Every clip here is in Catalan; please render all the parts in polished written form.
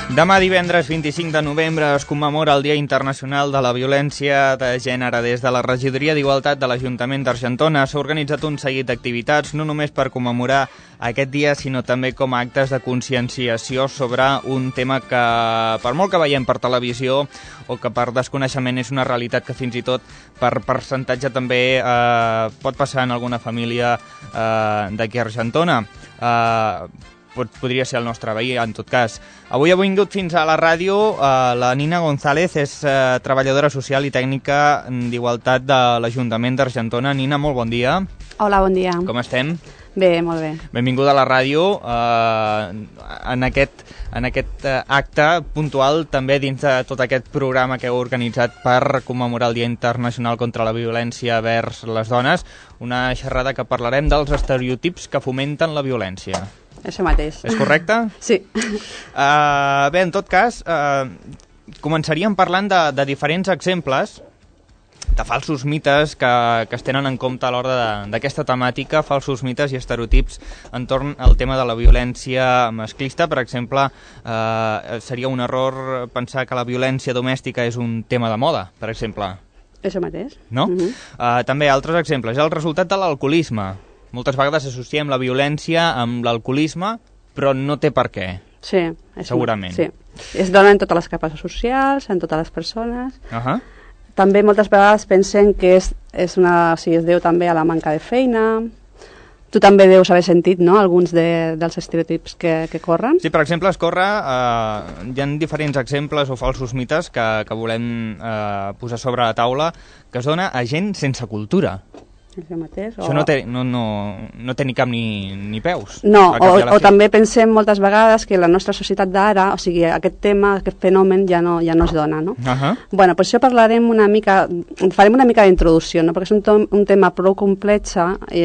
Demà divendres 25 de novembre es commemora el Dia Internacional de la Violència de Gènere. Des de la Regidoria d'Igualtat de l'Ajuntament d'Argentona s'ha organitzat un seguit d'activitats, no només per commemorar aquest dia, sinó també com a actes de conscienciació sobre un tema que, per molt que veiem per televisió o que per desconeixement és una realitat que fins i tot per percentatge també pot passar en alguna família d'aquí a Argentona. Podria ser el nostre veí, en tot cas. Avui ha vingut fins a la ràdio la Nina González, és treballadora social i tècnica d'Igualtat de l'Ajuntament d'Argentona. Nina, molt bon dia. Hola, bon dia. Com estem? Bé, molt bé. Benvinguda a la ràdio en aquest acte puntual, també dins de tot aquest programa que heu organitzat per commemorar el Dia Internacional contra la Violència vers les dones, una xerrada que parlarem dels estereotips que fomenten la violència. Això mateix. És correcte? Sí. Bé, en tot cas, començaríem parlant de diferents exemples de falsos mites que es tenen en compte a l'hora d'aquesta temàtica, falsos mites i estereotips entorn al tema de la violència masclista. Per exemple, seria un error pensar que la violència domèstica és un tema de moda, per exemple. Això mateix. No? També altres exemples. El resultat de l'alcoholisme. Moltes vegades associem la violència amb l'alcoholisme, però no té per què. Sí. Segurament. Sí. Es dona en totes les capes socials, en totes les persones. També moltes vegades pensen que es deu també a la manca de feina. Tu també deus haver sentit, no?, alguns dels estereotips que corren. Sí, per exemple, hi ha diferents exemples o falsos mites que volem posar sobre la taula que es dona a gent sense cultura. Això no té ni cap ni peus. No, o també pensem moltes vegades que la nostra societat d'ara, o sigui, aquest tema, aquest fenomen ja no es dona, no? Bueno, per això farem una mica d'introducció, no? Perquè és un tema prou complex i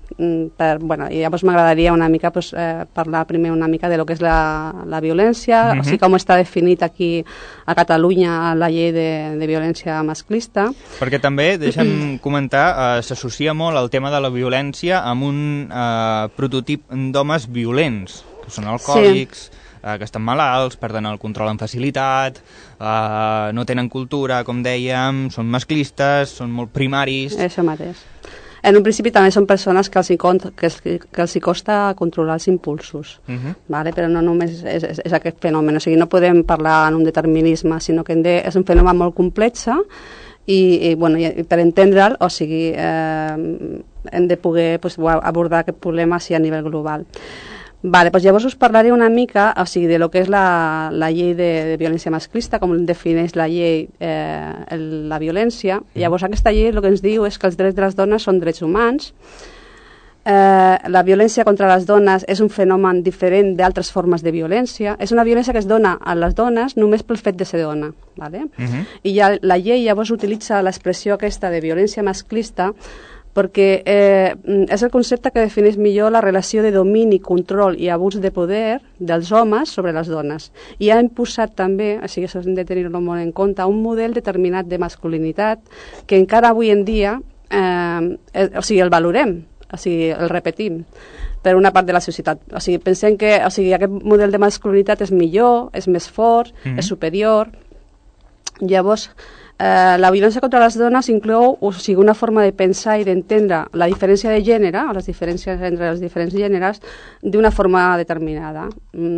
llavors m'agradaria una mica parlar primer una mica de lo que és la violència, o sigui, com està definit aquí a Catalunya la llei de violència masclista. Perquè també, deixa'm comentar, s'associa molt el tema de la violència amb un prototip d'homes violents, que són alcohòlics, que estan malalts, perden el control amb facilitat, no tenen cultura, com dèiem, són masclistes, són molt primaris. Això mateix. En un principi també són persones que els costa controlar els impulsos, però no només és aquest fenomen, o sigui, no podem parlar en un determinisme, sinó que és un fenomen molt complex i per entendre'l, o sigui, hem de poder abordar aquest problema a nivell global. Llavors us parlaré una mica, o sigui, de lo que és la llei de violència masclista, com defineix la llei la violència. Llavors aquesta llei el que ens diu és que els drets de les dones són drets humans. La violència contra les dones és un fenomen diferent d'altres formes de violència. És una violència que es dona a les dones només pel fet de ser dona. I la llei llavors utilitza l'expressió aquesta de violència masclista perquè és el concepte que defineix millor la relació de domini, control i abús de poder dels homes sobre les dones. I ha imposat també, o sigui, això hem de tenir-ho molt en compte, un model determinat de masculinitat que encara avui en dia el valorem, o sigui, el repetim per una part de la societat. O sigui, pensem que aquest model de masculinitat és millor, és més fort, és superior. Llavors, la violència contra les dones inclou una forma de pensar i d'entendre la diferència de gènere, o les diferències entre els diferents gèneres, d'una forma determinada.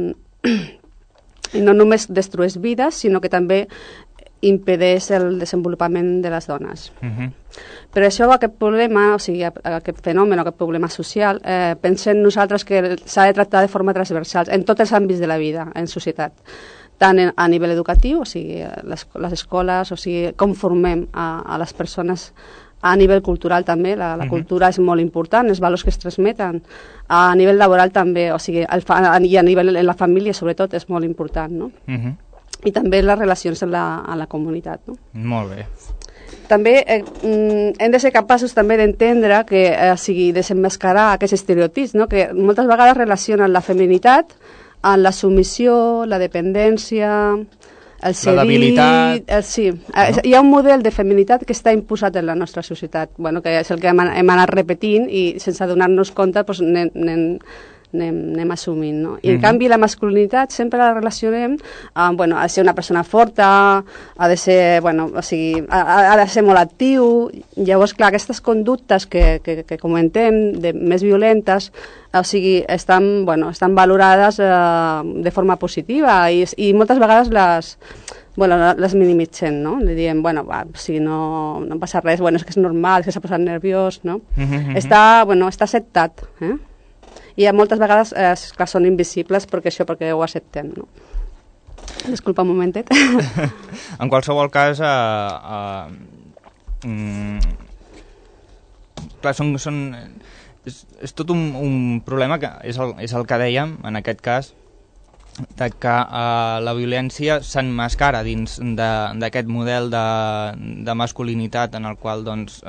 I no només destrueix vides, sinó que també impedeix el desenvolupament de les dones. Per això aquest problema, o sigui, aquest fenomen, aquest problema social, pensem nosaltres que s'ha de tractar de forma transversal en tots els àmbits de la vida, en societat. Tant a nivell educatiu, o sigui, les escoles, o sigui, com formem a les persones a nivell cultural també, la cultura és molt important, els valors que es transmeten, a nivell laboral també, o sigui, i a nivell en la família sobretot és molt important, no? I també les relacions en la comunitat, no? Molt bé. També hem de ser capaços també d'entendre que, o sigui, desemmascarar aquests estereotips, no? Que moltes vegades relacionen la feminitat en la submissió, la dependència, el cedir... La debilitat... Sí, hi ha un model de feminitat que està imposat en la nostra societat, que és el que hem anat repetint i sense donar-nos compte anem assumint, no? I en canvi la masculinitat sempre la relacionem amb, bueno, ha de ser una persona forta, ha de ser, bueno, o sigui, ha de ser molt actiu. Llavors, clar, aquestes conductes que comentem, més violentes, o sigui, estan valorades de forma positiva i moltes vegades les minimitzem, no? Li diem, bueno, va, o sigui, no passa res, bueno, és que és normal, és que s'ha posat nerviós, no? Està acceptat, i moltes vegades que són invisibles perquè ho acceptem, no? Disculpa un momentet. En qualsevol cas, clar, és tot un problema que és el que dèiem, en aquest cas, de que la violència s'emmascara dins d'aquest model de masculinitat en el qual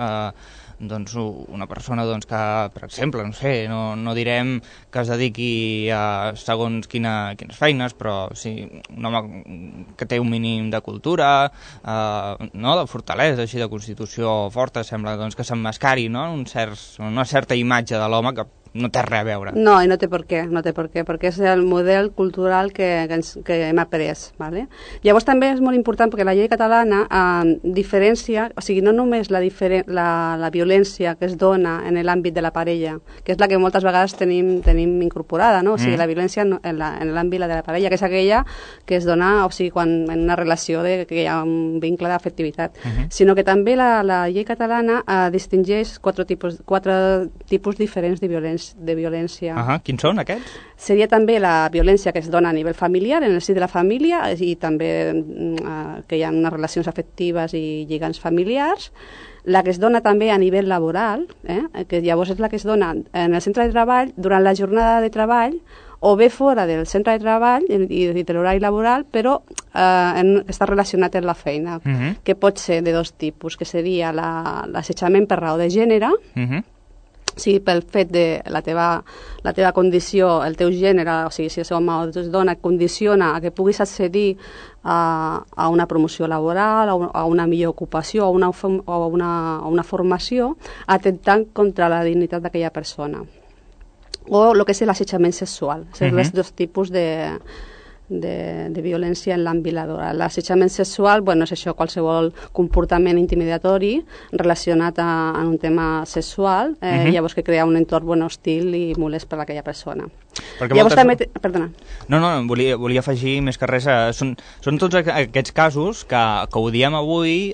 una persona que, per exemple, no sé, no direm que es dediqui a segons quines feines, però sí, un home que té un mínim de cultura, de fortalesa, així de constitució forta, sembla que s'emmascari, no? Una certa imatge de l'home que no té res a veure. No, i no té per què, perquè és el model cultural que hem après, ¿vale? Llavors també és molt important perquè la llei catalana diferencia, o sigui, no només la violència que es dona en l'àmbit de la parella, que és la que moltes vegades tenim incorporada, no? O sigui, la violència en l'àmbit de la parella, que és aquella que es dona, o sigui, quan en una relació que hi ha un vincle d'afectivitat, sinó que també la llei catalana distingeix quatre tipus diferents de violència. Quins són aquests? Seria també la violència que es dona a nivell familiar, en el si de la família, i també que hi ha unes relacions afectives i lligams familiars. La que es dona també a nivell laboral, que llavors és la que es dona en el centre de treball durant la jornada de treball o bé fora del centre de treball i de l'horari laboral, però està relacionat amb la feina, que pot ser de dos tipus, que seria l'assetjament per raó de gènere, sigui pel fet de la teva condició, el teu gènere, o sigui, si és home o és dona, condiciona a que puguis accedir a una promoció laboral, a una millor ocupació, a una formació, atentant contra la dignitat d'aquella persona. O el que és l'assetjament sexual, són els dos tipus de violència en l'àmbit laboral. L'assetjament sexual, és això, qualsevol comportament intimidatori relacionat a un tema sexual, llavors que crea un entorn hostil i molest per a aquella persona. Llavors també... Perdona. No, volia afegir més que res, són tots aquests casos que ho diem avui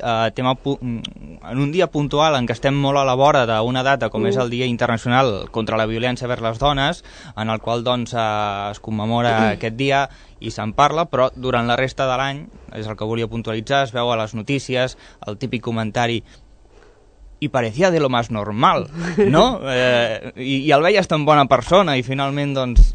en un dia puntual en què estem molt a la vora d'una data com és el Dia Internacional contra la Violència vers les Dones, en el qual es commemora aquest dia i se'n parla, però durant la resta de l'any, és el que volia puntualitzar, es veu a les notícies el típic comentari i parecía de lo más normal, no? I el veies tan bona persona i finalment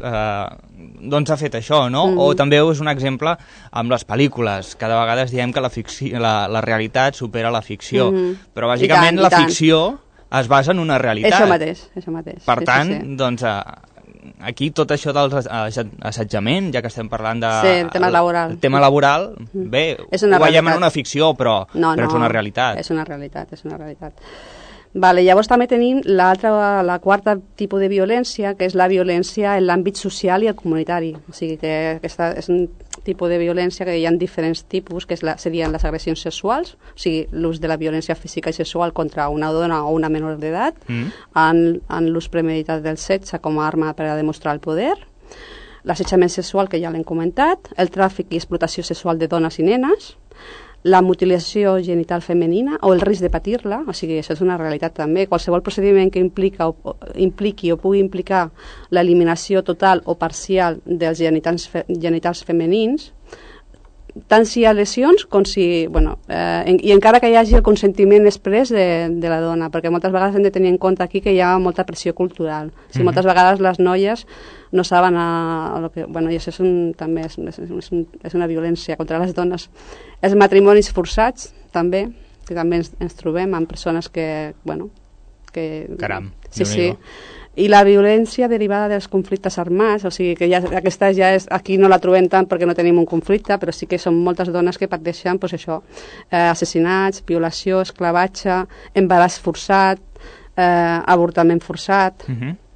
ha fet això, no? O també és un exemple amb les pel·lícules, que de vegades diem que la realitat supera la ficció, però bàsicament la ficció es basa en una realitat. Això mateix. Per tant, aquí tot això del assetjament, ja que estem parlant del tema laboral. El tema laboral, bé, ho veiem en una ficció, però és una realitat. És una realitat. Vale, llavors també tenim la quarta tipus de violència, que és la violència en l'àmbit social i el comunitari. O sigui que aquesta és un tipus de violència que hi ha diferents tipus, que serien les agressions sexuals, o sigui, l'ús de la violència física i sexual contra una dona o una menor d'edat, en l'ús premeditat del sexe com a arma per a demostrar el poder, l'assetjament sexual, que ja l'hem comentat, el tràfic i explotació sexual de dones i nenes, la mutilació genital femenina o el risc de patir-la, o sigui, això és una realitat també. Qualsevol procediment que impliqui o pugui implicar l'eliminació total o parcial dels genitals femenins, tant si hi ha lesions com si... i encara que hi hagi el consentiment exprés de la dona, perquè moltes vegades hem de tenir en compte aquí que hi ha molta pressió cultural. O sigui, moltes vegades les noies no saben i això també és una violència contra les dones. Els matrimonis forçats, també, que també ens trobem amb persones que... Caram, sí. I la violència derivada dels conflictes armats, o sigui que aquesta ja és, aquí no la trobem tant perquè no tenim un conflicte, però sí que són moltes dones que pateixen assassinats, violació, esclavatge, embaràs forçat, avortament forçat.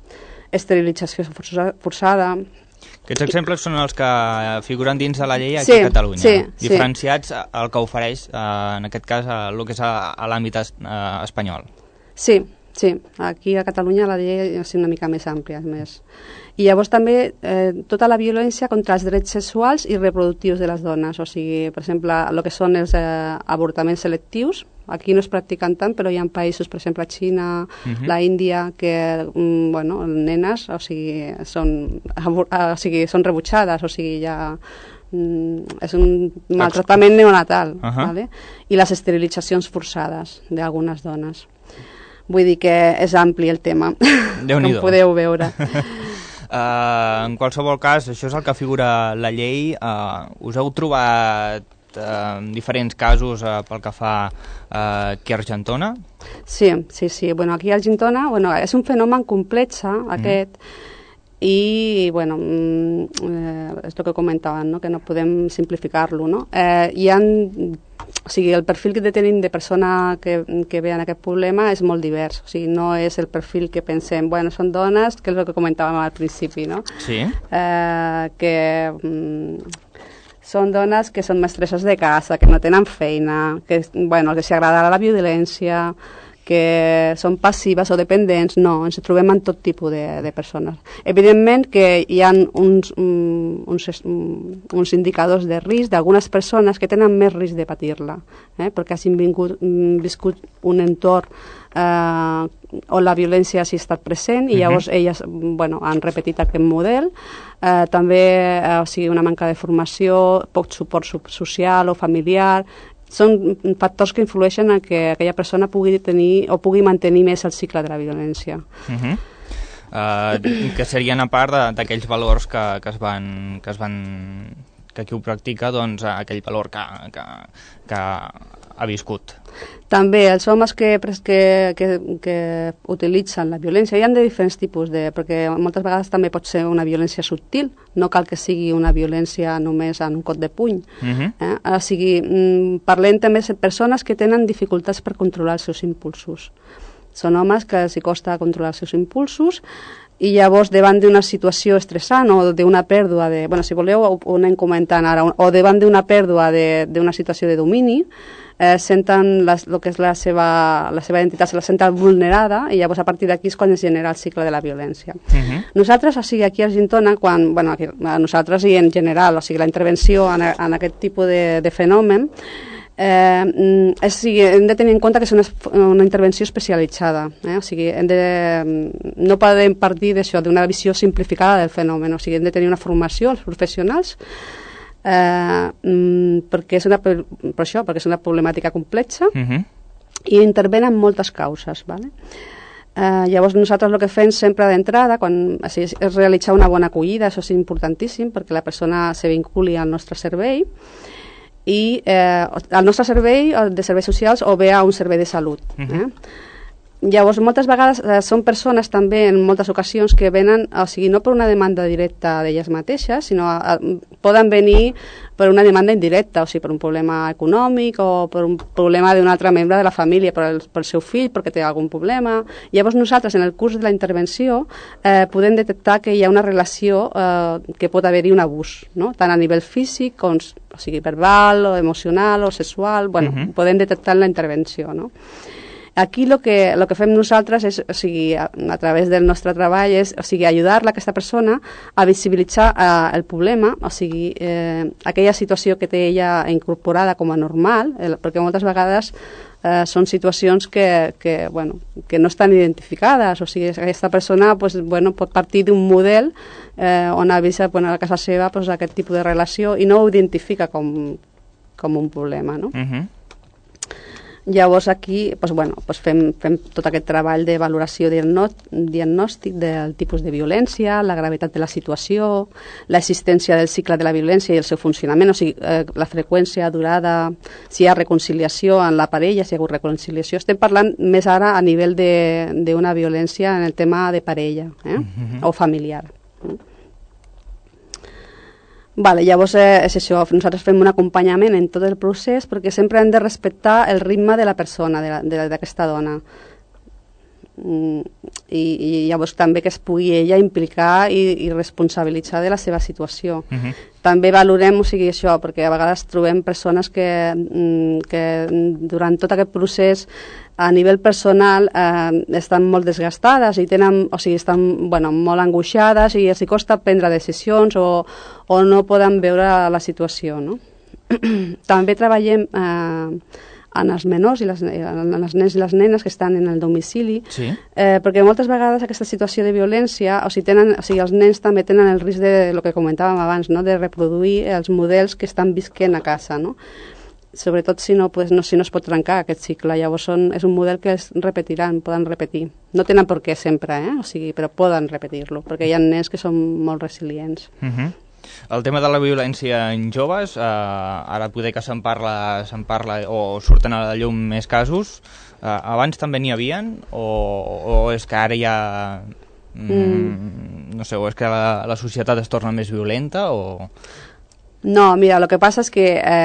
esterilització forçada. Aquests exemples són els que figuren dins de la llei aquí a Catalunya, diferenciats al que ofereix, en aquest cas, el que és a l'àmbit espanyol. Sí, aquí a Catalunya la llei és una mica més àmplia, més. I llavors també tota la violència contra els drets sexuals i reproductius de les dones, o sigui, per exemple, el que són els avortaments selectius, aquí no es practiquen tant, però hi ha països, per exemple, Xina, la Índia, que, bueno, nenes, o sigui, són rebutjades, o sigui, ja és un maltractament neonatal, ¿vale? I les esterilitzacions forçades d'algunes dones. Vull dir que és ampli el tema, com podeu veure. En qualsevol cas, això és el que figura la llei. Us heu trobat diferents casos pel que fa aquí a Argentona? Sí. Bueno, aquí a Argentona és un fenomen complex, aquest, i bueno, és el que comentaven, no? Que no podem simplificar-lo, no? Hi ha, o sigui, el perfil que tenim de persona que ve en aquest problema és molt divers, o sigui, no és el perfil que pensem, bueno, són dones, que és el que comentàvem al principi, no? Sí. Són dones que són mestresses de casa, que no tenen feina, que, bueno, que s'hi agrada la violència, que són passives o dependents. No, ens trobem en tot tipus de persones. Evidentment que hi ha uns indicadors de risc d'algunes persones que tenen més risc de patir-la, perquè hagin viscut un entorn on la violència hagi estat present i llavors elles han repetit aquest model. També o sigui, una manca de formació, poc suport social o familiar. Són factors que influeixen en que aquella persona pugui tenir o pugui mantenir més el cicle de la violència. Que serien a part d'aquells valors que qui ho practica, doncs, aquell valor que ha viscut. També els homes que utilitzen la violència, hi ha de diferents tipus, perquè moltes vegades també pot ser una violència subtil, no cal que sigui una violència només en un cop de puny. O sigui, parlem també de persones que tenen dificultats per controlar els seus impulsos. Són homes que els costa controlar els seus impulsos i llavors davant d'una situació estressant o d'una pèrdua de... Bueno, si voleu ho anem comentant ara, o davant d'una pèrdua d'una situació de domini, senten el que és la seva identitat, se la senten vulnerada i llavors a partir d'aquí és quan es genera el cicle de la violència. Nosaltres, o sigui, aquí a Argentona, nosaltres i en general, o sigui, la intervenció en aquest tipus de fenomen, hem de tenir en compte que és una intervenció especialitzada, o sigui, no podem partir d'això, d'una visió simplificada del fenomen, o sigui, hem de tenir una formació als professionals perquè és una problemàtica complexa i intervenen moltes causes, ¿vale? Llavors nosaltres el que fem sempre d'entrada és realitzar una bona acollida, això és importantíssim perquè la persona se vinculi al nostre servei i al nostre servei de serveis socials o bé a un servei de salut. Llavors, moltes vegades són persones també, en moltes ocasions, que venen, o sigui, no per una demanda directa d'elles mateixes, sinó poden venir per una demanda indirecta, o sigui, per un problema econòmic o per un problema d'un altre membre de la família, pel seu fill, perquè té algun problema. Llavors nosaltres, en el curs de la intervenció, podem detectar que hi ha una relació que pot haver-hi un abús, no? Tant a nivell físic, com, o sigui, verbal, o emocional, o sexual, podem detectar en la intervenció, no? Aquí el que fem nosaltres és, o sigui, a través del nostre treball, és, o sigui, ajudar-la, aquesta persona, a visibilitzar el problema, o sigui, aquella situació que té ella incorporada com a normal, perquè moltes vegades són situacions que no estan identificades, o sigui, aquesta persona pot partir d'un model on ha vist a casa seva aquest tipus de relació i no ho identifica com un problema, no? Llavors aquí fem tot aquest treball de valoració diagnòstic del tipus de violència, la gravetat de la situació, l'existència del cicle de la violència i el seu funcionament, o sigui, la freqüència, durada, si hi ha reconciliació en la parella, si hi ha hagut reconciliació. Estem parlant més ara a nivell d'una violència en el tema de parella o familiar. Llavors és això, nosaltres fem un acompanyament en tot el procés perquè sempre hem de respectar el ritme de la persona, d'aquesta dona. i llavors també que es pugui ella implicar i responsabilitzar de la seva situació. També valorem, o sigui, això, perquè a vegades trobem persones que durant tot aquest procés a nivell personal estan molt desgastades i tenen, o sigui, estan molt angoixades i els costa prendre decisions o no poden veure la situació, no? També treballem en els menors i en els nens i les nenes que estan en el domicili, perquè moltes vegades aquesta situació de violència, o sigui, els nens també tenen el risc de, el que comentàvem abans, no? De reproduir els models que estan visquent a casa, no? Sobretot si no es pot trencar aquest cicle. Llavors és un model que es repetiran, poden repetir. No tenen per què sempre, o sigui, però poden repetir-lo, perquè hi ha nens que són molt resilients. El tema de la violència en joves, ara poder que se'n parla o surten a la llum més casos, abans també n'hi havien o és que ara ja no sé, o és que la societat es torna més violenta o... No, mira, el que passa és que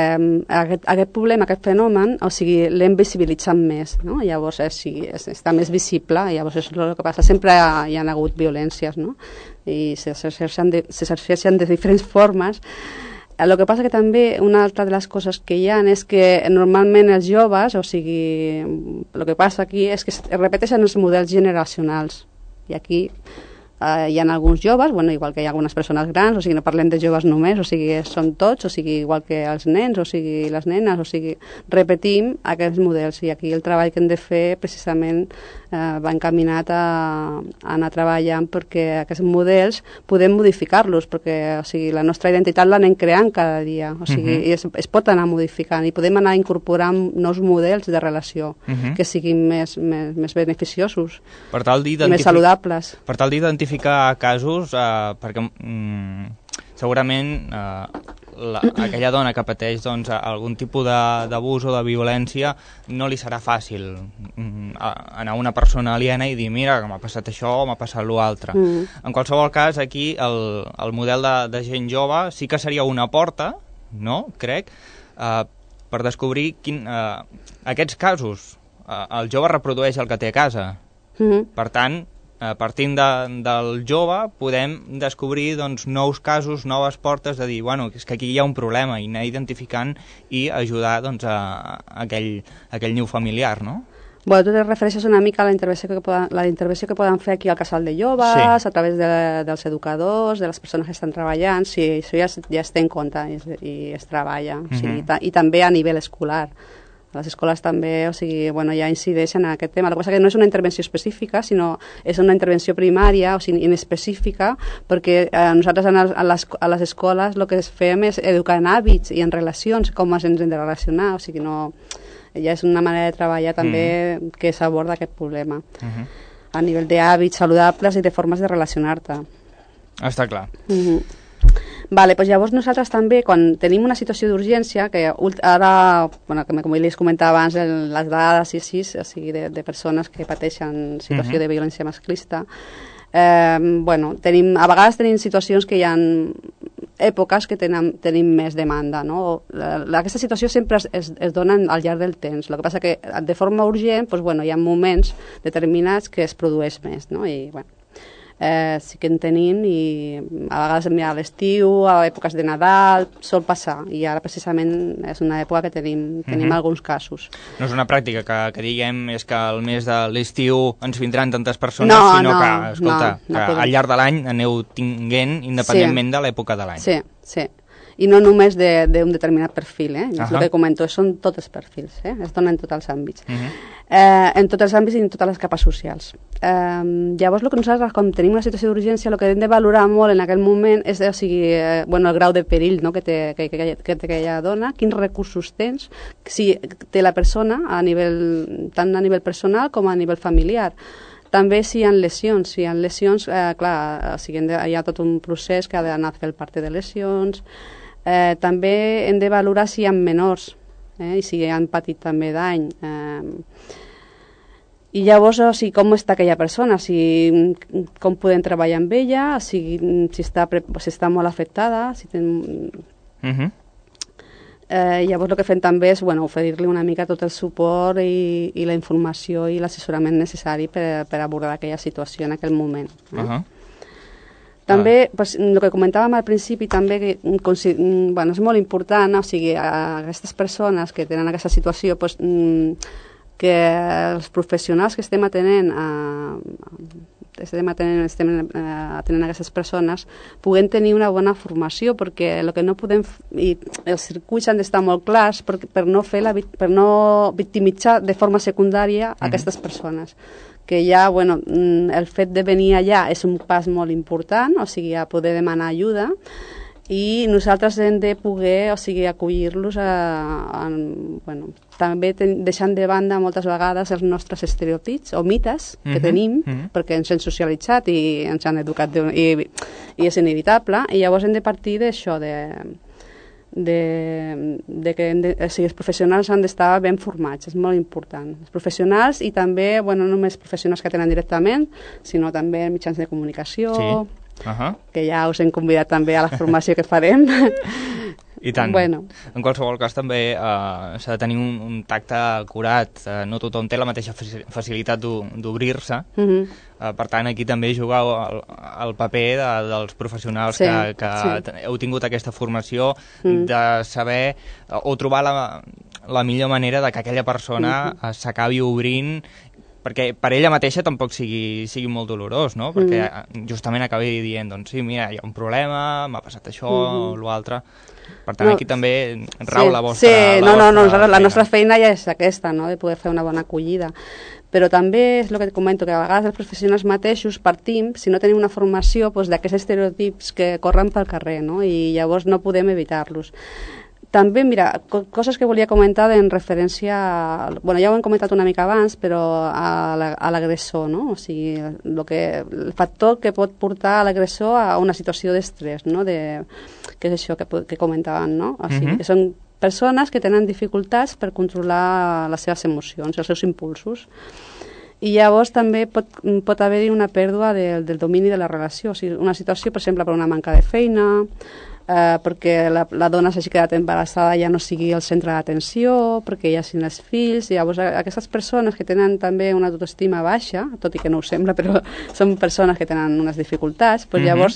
aquest problema, aquest fenomen, o sigui, l'hem visibilitzat més, no? Llavors està més visible, llavors és el que passa. Sempre hi ha hagut violències, no? I s'exerceixen de diferents formes. El que passa que també una altra de les coses que hi ha és que normalment els joves, o sigui, el que passa aquí és que es repeteixen els models generacionals. I aquí hi ha alguns joves, igual que hi ha algunes persones grans, o sigui, no parlem de joves només, o sigui, són tots, o sigui, igual que els nens, o sigui, les nenes, o sigui, repetim aquests models i aquí el treball que hem de fer precisament va encaminat a anar treballant perquè aquests models podem modificar-los, perquè o sigui, la nostra identitat l'anem creant cada dia, o sigui, i es pot anar modificant i podem anar incorporant nous models de relació que siguin més beneficiosos i més saludables. Per tal d'identificar casos, perquè segurament aquella dona que pateix algun tipus d'abús o de violència no li serà fàcil anar a una persona aliena i dir mira, que m'ha passat això o m'ha passat l'altre. En qualsevol cas, aquí el model de gent jove sí que seria una porta, no? Crec, per descobrir aquests casos. El jove reprodueix el que té a casa. Per tant, partint del jove podem descobrir nous casos, noves portes de dir, és que aquí hi ha un problema i anar identificant i ajudar a aquell niu familiar, no? Tu te refereixes una mica a la intervenció que poden fer aquí al casal de joves, a través dels educadors, de les persones que estan treballant, sí, això ja es té en compte i es treballa, i també a nivell escolar. Les escoles també, o sigui, ja incideixen en aquest tema. El que passa que no és una intervenció específica, sinó és una intervenció primària, o sigui, inespecífica, perquè nosaltres a les escoles el que fem és educar en hàbits i en relacions, com ens hem de relacionar, o sigui, ja és una manera de treballar també que s'aborda aquest problema. A nivell d'hàbits saludables i de formes de relacionar-te. Està clar. Doncs llavors nosaltres també, quan tenim una situació d'urgència, que ara, com li comentava abans, les dades i així, o sigui, de persones que pateixen situació de violència masclista, a vegades tenim situacions que hi ha èpoques que tenim més demanda, no? Aquesta situació sempre es dona al llarg del temps. El que passa que de forma urgent hi ha moments determinats que es produeix més, no? I, sí que en tenim i a vegades a l'estiu, a èpoques de Nadal, sol passar i ara precisament és una època que tenim alguns casos. No és una pràctica que diguem és que al mes de l'estiu ens vindran tantes persones, sinó que, escolta, que al llarg de l'any aneu tinguent independentment de l'època de l'any. Sí. I no només d'un determinat perfil, és el que comento, són tots els perfils, es donen en tots els àmbits. En tots els àmbits i en totes les capes socials. Llavors, el que nosaltres, quan tenim una situació d'urgència, el que hem de valorar molt en aquell moment és el grau de perill que té aquella dona, quins recursos tens, si té la persona, tant a nivell personal com a nivell familiar. També si hi ha lesions. Si hi ha lesions, clar, hi ha tot un procés que ha d'anar a fer el parte de lesions. També hem de valorar si hi ha menors i si han patit també dany. I llavors, com està aquella persona, com podem treballar amb ella, si està molt afectada, si Llavors el que fem també és oferir-li una mica tot el suport i la informació i l'assessorament necessari per abordar aquella situació en aquell moment. També, el que comentàvem al principi, també que és molt important, o sigui, a aquestes persones que tenen aquesta situació, que els professionals que estem atenent aquestes persones puguem tenir una bona formació, perquè el que no podem, i els circuits han d'estar molt clars per no victimitzar de forma secundària aquestes persones, que ja, el fet de venir allà és un pas molt important, o sigui, a poder demanar ajuda, i nosaltres hem de poder, o sigui, acollir-los també deixant de banda moltes vegades els nostres estereotips o mites que tenim, perquè ens han socialitzat i ens han educat i és inevitable, i llavors hem de partir d'això, que els professionals han d'estar ben formats, és molt important. Els professionals i també, no només professionals que tenen directament, sinó també mitjans de comunicació, que ja us hem convidat també a la formació que farem. I tant. En qualsevol cas també s'ha de tenir un tacte acurat. No tothom té la mateixa facilitat d'obrir-se. Per tant, aquí també juga el paper dels professionals que heu tingut aquesta formació de saber o trobar la millor manera de que aquella persona s'acabi obrint, perquè per ella mateixa tampoc sigui molt dolorós, no? Perquè justament acabi dient, doncs sí, mira, hi ha un problema, m'ha passat això o l'altre. Per tant, aquí també rau la vostra feina. La nostra feina ja és aquesta, de poder fer una bona acollida. Però també és el que et comento, que a vegades els professionals mateixos partim, si no tenim una formació, d'aquests estereotips que corren pel carrer, i llavors no podem evitar-los. També, mira, coses que volia comentar en referència ja ho hem comentat una mica abans, però a l'agressor, o sigui, el factor que pot portar l'agressor a una situació d'estrès, que és això que comentàvem, o sigui, que són persones que tenen dificultats per controlar les seves emocions, els seus impulsos. I llavors també pot haver-hi una pèrdua del domini de la relació, o sigui, una situació, per exemple, per una manca de feina, perquè la dona s'hagi quedat embarassada ja no sigui el centre d'atenció, perquè ja siguin els fills, i llavors aquestes persones que tenen també una autoestima baixa, tot i que no ho sembla, però són persones que tenen unes dificultats, llavors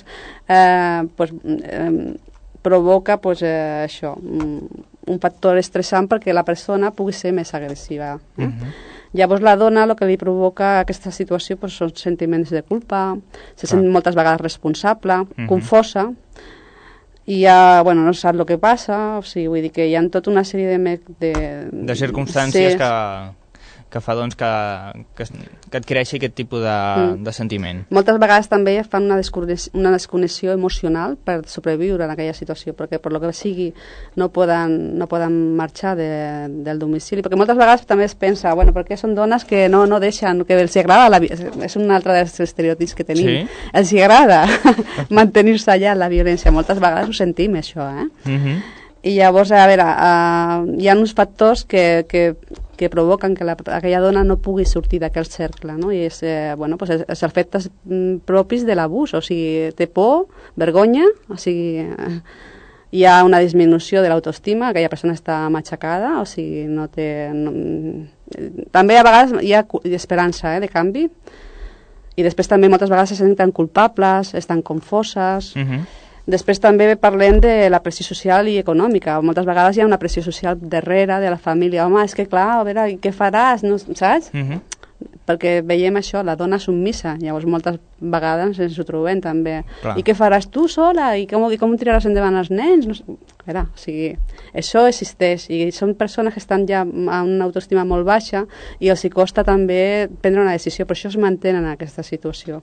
provoca això, un factor estressant perquè la persona pugui ser més agressiva. Llavors la dona el que li provoca aquesta situació són sentiments de culpa, se sent moltes vegades responsable, confosa, i ja, no sap el que passa, o sigui, vull dir que hi ha tota una sèrie de circumstàncies que fa doncs que adquireixi aquest tipus de sentiment. Moltes vegades també fan una desconnexió emocional per sobreviure en aquella situació, perquè per lo que sigui no poden marxar del domicili, perquè moltes vegades també es pensa, perquè són dones que no deixen, que els agrada, és un altre dels estereotips que tenim, els agrada mantenir-se allà en la violència, moltes vegades ho sentim això, I llavors, a veure, hi ha uns factors que provoquen que aquella dona no pugui sortir d'aquell cercle, I és els efectes propis de l'abús, o sigui, té por, vergonya, o sigui, hi ha una disminució de l'autoestima, aquella persona està matxacada, o sigui, no té... També a vegades hi ha esperança de canvi, i després també moltes vegades se senten culpables, estan confoses... Després també parlem de la pressió social i econòmica. Moltes vegades hi ha una pressió social darrere de la família. Home, és que clar, a veure, què faràs? No, saps? Perquè veiem això, la dona submissa. Llavors moltes vegades ens ho trobem també. Clar. I què faràs tu sola? I com tiraràs endavant els nens? No, a veure, o sigui, això existeix. I són persones que estan ja amb una autoestima molt baixa i els hi costa també prendre una decisió. Per això es mantenen en aquesta situació.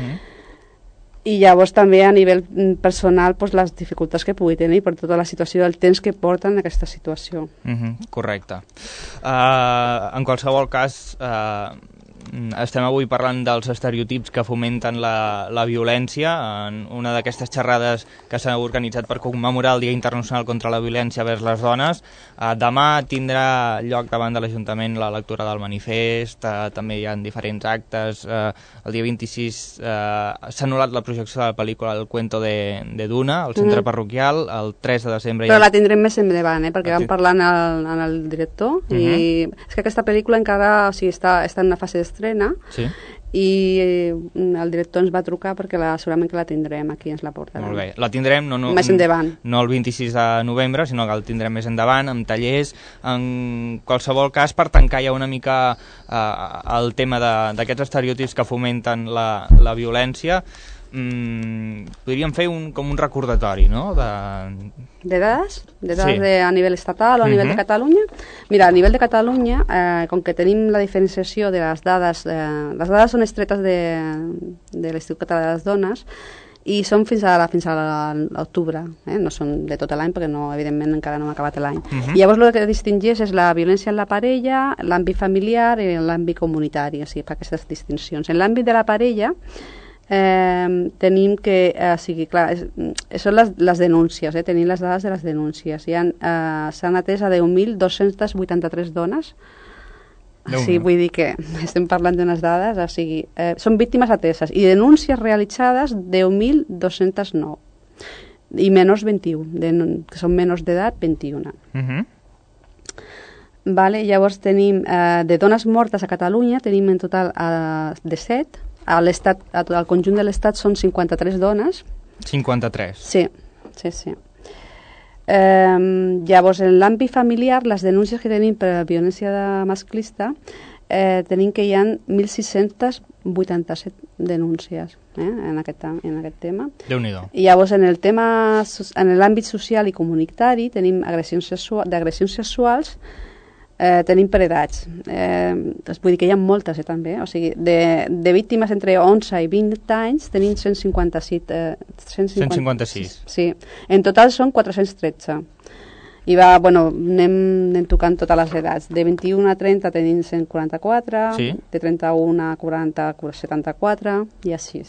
I llavors també a nivell personal les dificultats que pugui tenir per tota la situació del temps que porten en aquesta situació. Correcte. En qualsevol cas, estem avui parlant dels estereotips que fomenten la violència en una d'aquestes xerrades que s'ha organitzat per commemorar el Dia Internacional contra la Violència vers les Dones. Demà tindrà lloc davant de l'Ajuntament la lectura del manifest, també hi ha diferents actes. El dia 26 s'ha anul·lat la projecció de la pel·lícula El cuento de Duna, al centre parroquial, el 3 de desembre... Però la tindrem més endavant, perquè vam parlar amb el director, i és que aquesta pel·lícula encara està en una fase d'estrena, i el director ens va trucar perquè segurament que la tindrem aquí, ens la portarà. Molt bé, la tindrem més endavant. No el 26 de novembre, sinó que el tindrem més endavant, amb tallers, en qualsevol cas, per tancar ja una mica el tema d'aquests estereotips que fomenten la violència. Podríem fer com un recordatori, no? De dades? A nivell estatal o a nivell de Catalunya? Mira, a nivell de Catalunya, com que tenim la diferenciació de les dades són extretes de l'Institut Català de les Dones, i són fins a l'octubre, no són de tot l'any perquè evidentment encara no hem acabat l'any. I llavors el que distingeix és la violència en la parella, l'àmbit familiar i l'àmbit comunitari, o sigui, fa aquestes distincions. En l'àmbit de la parella tenim que, són les denúncies, tenim les dades de les denúncies. S'han atès a 10.283 dones. Sí, vull dir que estem parlant d'unes dades, o sigui, són víctimes ateses, i denúncies realitzades 10.209, i menors 21, que són menors d'edat 21. Llavors tenim de dones mortes a Catalunya, tenim en total de 7. Al conjunt de l'Estat són 53 dones. 53? Sí. Llavors, en l'àmbit familiar, les denúncies que tenim per violència masclista, tenim que hi ha 1.687 denúncies en aquest tema. Déu-n'hi-do. I llavors, en l'àmbit social i comunitari, tenim d'agressions sexuals, tenim per edats. Vull dir que hi ha moltes, també. O sigui, de víctimes entre 11 i 20 anys tenim 156. Sí. En total són 413. I anem tocant totes les edats. De 21 a 30 tenim 144, de 31 a 40, 74, i així.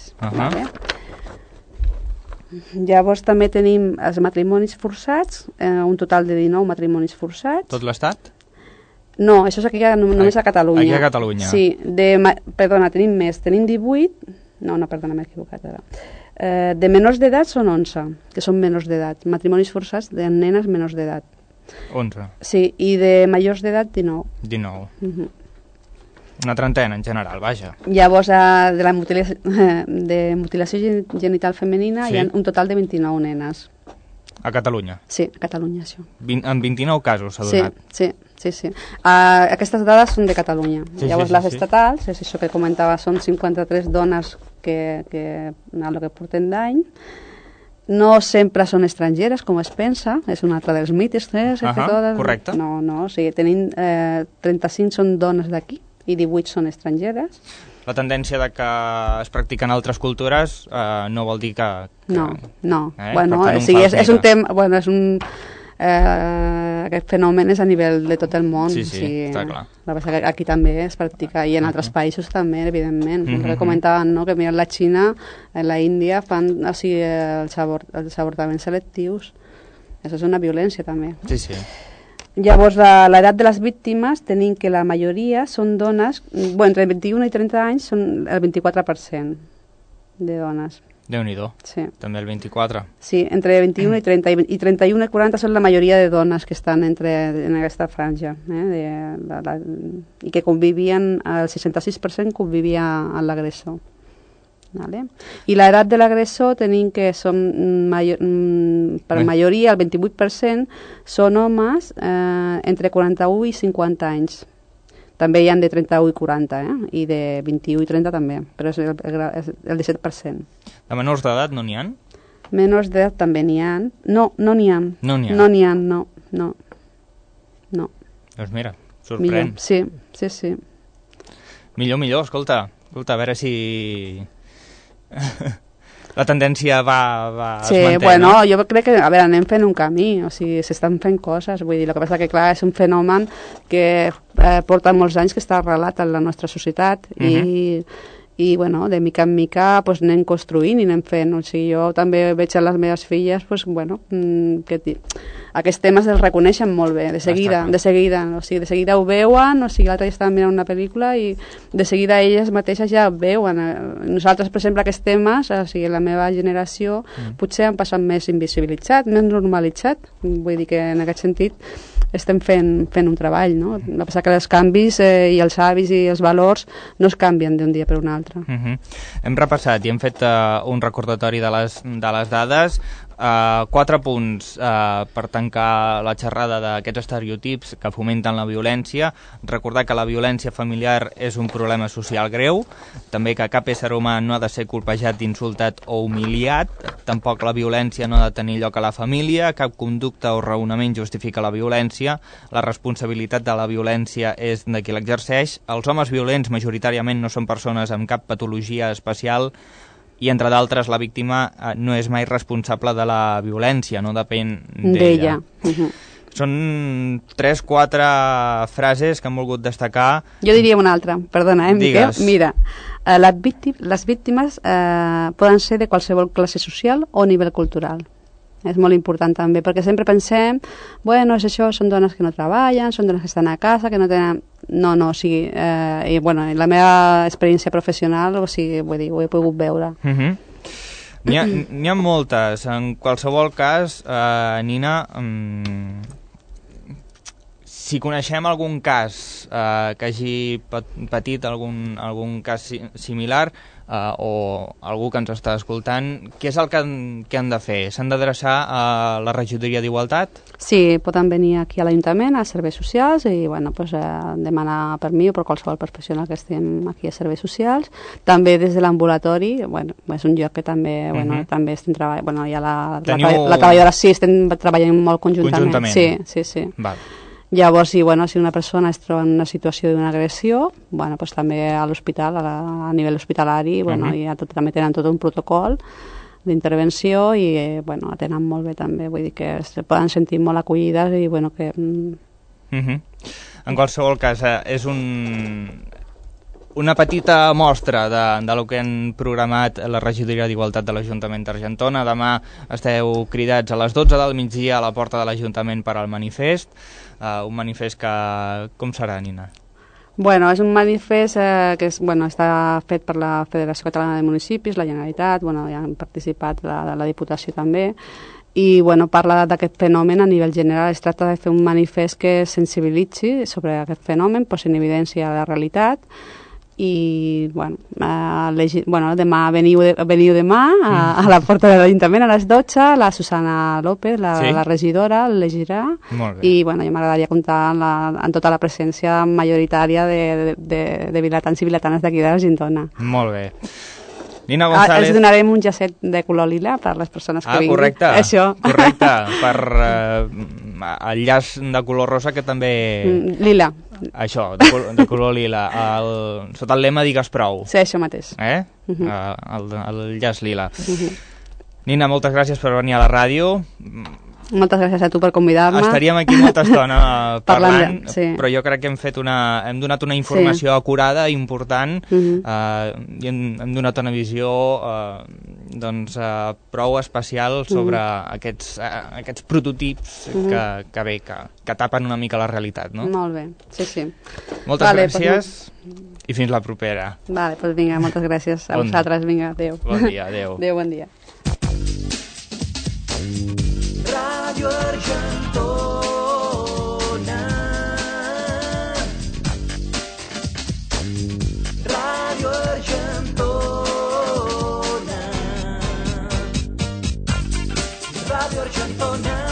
Llavors també tenim els matrimonis forçats, un total de 19 matrimonis forçats. Tot l'Estat? No, això és aquí només a Catalunya. Aquí a Catalunya. Sí, perdona, tenim més. Tenim 18... Perdona, m'he equivocat ara. De menors d'edat són 11, que són menors d'edat. Matrimonis forçats de nenes menors d'edat. 11. Sí, i de majors d'edat 19. 19. Una trentena, en general, vaja. Llavors, de mutilació genital femenina hi ha un total de 29 nenes. A Catalunya? Sí, a Catalunya, això. En 29 casos s'ha donat? Sí. Aquestes dades són de Catalunya. Llavors, les estatals, és això que comentava, són 53 dones que el que porten d'any. No sempre són estrangeres, com es pensa, és un altre dels mites. Correcte. No, o sigui, tenim 35 són dones d'aquí i 18 són estrangeres. La tendència de que es practiquen altres cultures no vol dir que... No. És un tema... Aquest fenomen és a nivell de tot el món. Sí, està clar. Aquí també es practica, i en altres països també, evidentment. Que comentaven, que mira, la Xina, la Índia, fan els avortaments selectius. Això és una violència, també. Sí. Llavors, l'edat de les víctimes, tenim que la majoria són dones, entre 21 i 30 anys són el 24% de dones. Déu-n'hi-do. Sí. També el 24. Sí, entre 21 i 30, i 31 i 40 són la majoria de dones que estan en aquesta franja, i que convivien, el 66% convivia amb l'agressor. I l'edat de l'agressor tenim que són, per majoria, el 28% són homes entre 41 i 50 anys. També hi ha de 31 i 40, i de 21 i 30 també, però és el 17%. De menors d'edat no n'hi ha? Menors d'edat també n'hi ha. No n'hi ha. No. Doncs mira, sorprèn. Sí. Millor, escolta, a veure si... la tendència es Sí, manté, bueno, no? jo crec que, a veure, anem fent un camí, o sigui, s'estan fent coses, vull dir, el que passa que, clar, és un fenomen que porta molts anys que està arrelat en la nostra societat i bueno, de mica en mica pues, anem construint i anem fent, o sigui, jo també veig a les meves filles, pues, bueno, aquests temes els reconeixen molt bé, de seguida, o sigui, de seguida ho veuen, o sigui, l'altre dia estàvem mirant una pel·lícula i de seguida elles mateixes ja veuen. Nosaltres, per exemple, aquests temes, o sigui, la meva generació, potser han passat més invisibilitzat, més normalitzat, vull dir que en aquest sentit estem fent un treball, no? El que passa que els canvis i els hàbits i els valors no es canvien d'un dia per un altre. Hem repassat i hem fet un recordatori de les dades. 4 punts per tancar la xerrada d'aquests estereotips que fomenten la violència. Recordar que la violència familiar és un problema social greu, també que cap ésser humà no ha de ser colpejat, insultat o humiliat, tampoc la violència no ha de tenir lloc a la família, cap conducta o raonament justifica la violència, la responsabilitat de la violència és de qui l'exerceix, els homes violents majoritàriament no són persones amb cap patologia especial, i, entre d'altres, la víctima no és mai responsable de la violència, no depèn d'ella. Són 3-4 frases que hem volgut destacar. Jo diria una altra, perdona, Miquel? Mira, les víctimes poden ser de qualsevol classe social o nivell cultural. És molt important també, perquè sempre pensem, bueno, és això, són dones que no treballen, són dones que estan a casa, que no tenen... No, o sigui, i bueno, la meva experiència professional, o sigui, vull dir, ho he pogut veure. N'hi ha moltes. En qualsevol cas, Nina, si coneixem algun cas que hagi patit algun cas similar, o algú que ens està escoltant, què és el que han de fer? S'han d'adreçar a la regidoria d'Igualtat? Sí, poden venir aquí a l'Ajuntament, a Serveis Socials, i bueno, pues, demanar per mi o per qualsevol professional que estem aquí a Serveis Socials. També des de l'ambulatori, bueno, és un lloc que també, bueno, també estem treballant, bueno, hi ha la treballadora, sí, estem treballant molt conjuntament. Sí. Val. Llavors, si una persona es troba en una situació d'una agressió, bueno, pues, també a l'hospital, a nivell hospitalari, bueno, també tenen tot un protocol d'intervenció i bueno, atenen molt bé també, vull dir que es poden sentir molt acollides i bueno, que... En qualsevol cas, és una petita mostra de lo que han programat la regidoria d'Igualtat de l'Ajuntament d'Argentona. Demà esteu cridats a les 12 del migdia a la porta de l'Ajuntament per al manifest. Un manifest que... Com serà, Nina? Bueno, és un manifest que està fet per la Federació Catalana de Municipis, la Generalitat, hi han participat la Diputació també, i parla d'aquest fenomen a nivell general. Es tracta de fer un manifest que sensibilitzi sobre aquest fenomen, posi en evidència la realitat, i demà veniu demà a la porta de l'Ajuntament a les 12, la Susana López, la regidora, el llegirà, i jo m'agradaria comptar en tota la presència majoritària de vilatans i vilatanes d'aquí de l'Argentona. Molt bé. Nina González... Els donarem un llacet de color lila per les persones que vinguin. Correcte. Això. Correcte, per el llaç de color rosa que també... Lila. Això, de color lila. Sota el lema digues prou. Sí, això mateix. El llaç lila. Nina, moltes gràcies per venir a la ràdio. Moltes gràcies a tu per convidar-me. Estaríem aquí molta estona parlant, sí. Però jo crec que hem donat una informació acurada i important, i hem donat una visió prou especial sobre aquests prototips que tapen una mica la realitat, no? Molt bé, sí. Moltes gràcies i fins la propera. Vale, doncs vinga, moltes gràcies a vosaltres, vinga, adéu. Bon dia, adéu. Adéu, bon dia. Radio Argentona. Radio Argentona. Radio Argentona.